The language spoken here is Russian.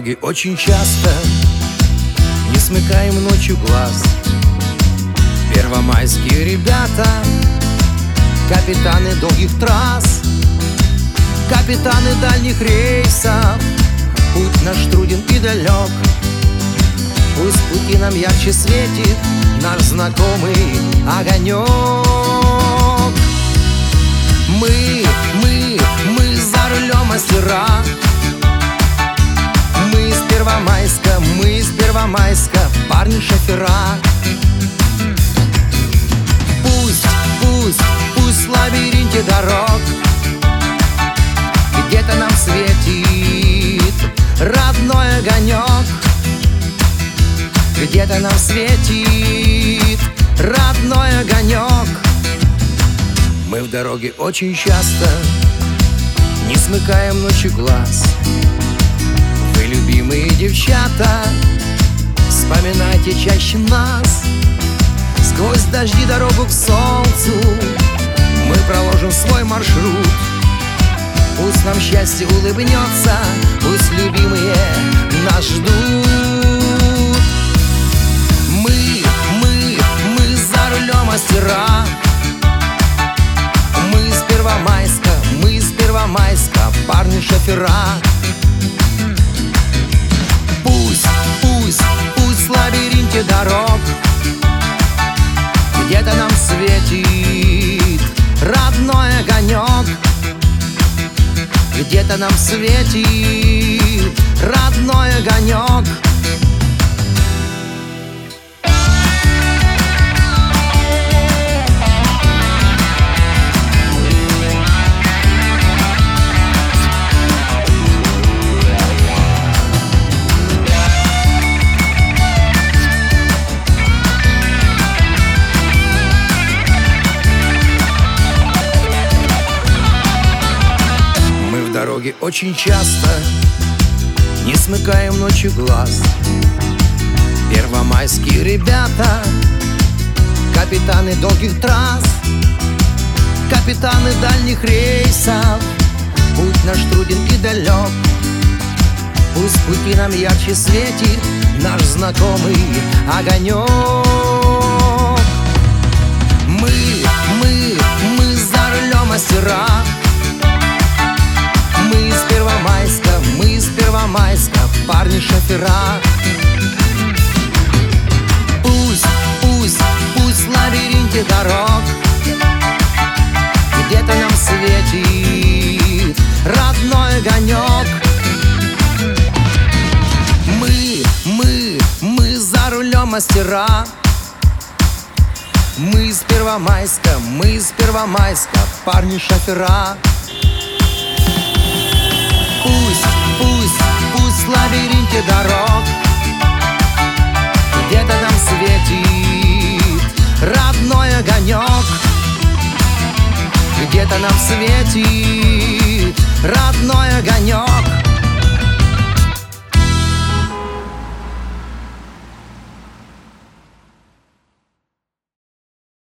дороге очень часто не смыкаем ночью глаз. Первомайские ребята, капитаны долгих трасс, капитаны дальних рейсов. Путь наш труден и далек, пусть пути нам ярче светит наш знакомый огонек. Мы за рулем мастера, мы из Первомайска, парни шофера. Пусть в лабиринте дорог где-то нам светит родной огонек, где-то нам светит родной огонек. Мы в дороге очень часто не смыкаем ночью глаз. Вы, любимые девчата, вспоминайте чаще нас. Сквозь дожди дорогу к солнцу мы проложим свой маршрут. Пусть нам счастье улыбнется, пусть любимые нас ждут. Мы за рулем мастера, мы из Первомайска, парни шофера. Пусть в лабиринте дорог где-то нам светит родной огонек, где-то нам светит родной огонек. В дороге очень часто не смыкаем ночью глаз. Первомайские ребята, капитаны долгих трасс, капитаны дальних рейсов. Путь наш труден и далек, пусть пути нам ярче светит наш знакомый огонек. Мы за рулем мастера, мы из Первомайска, парни шофера. Пусть в лабиринте дорог где-то нам светит родной огонек. Мы за рулем мастера, мы из Первомайска, парни шофера. Пусть в лабиринте дорог где-то нам светит родной огонек, где-то нам светит родной огонек.